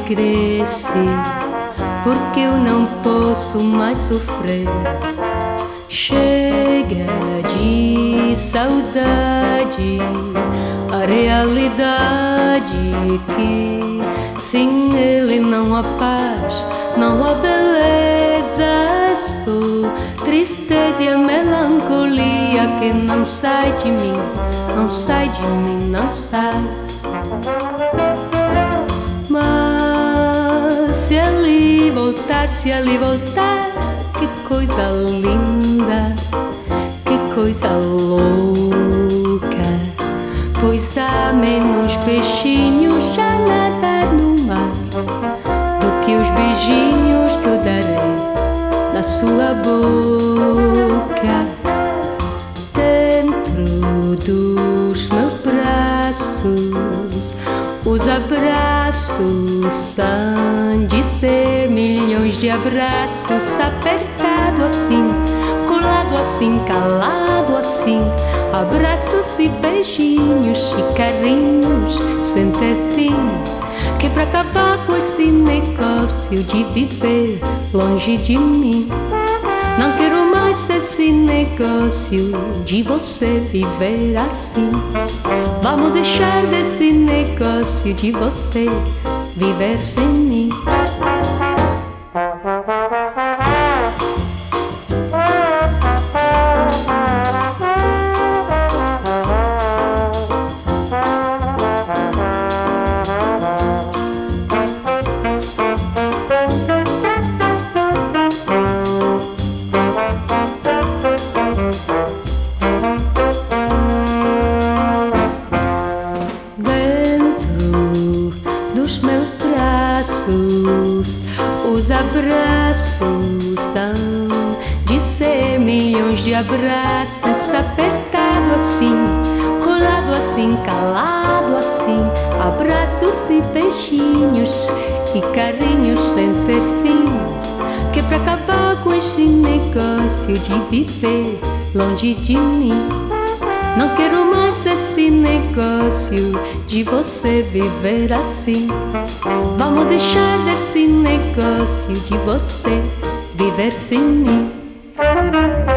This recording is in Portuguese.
cresce, porque eu não posso mais sofrer. Chega de saudade, a realidade que sem ele não há paz, não há beleza. Sou tristeza e a melancolia que não sai de mim, não sai de mim, não sai. Mas se ele voltar, que coisa linda, que coisa louca. Pois há menos peixinhos a nadar no mar do que os beijinhos que eu darei na sua boca. Dentro dos meus braços, os abraços são de ser milhões de abraços, apertado assim, colado assim, calado assim. Abraços e beijinhos e carinhos sem ter fim, que pra acabar com esse negócio de viver longe de mim. Não quero mais esse negócio de você viver assim. Vamos deixar desse negócio de você viver sem mim. Dos meus braços, os abraços são de ser milhões de abraços, apertado assim, colado assim, calado assim. Abraços e beijinhos e carinhos sem ter fim, que pra acabar com este negócio de viver longe de mim. Não quero mais esse negócio de você viver assim. Vamos deixar desse negócio de você viver sem mim.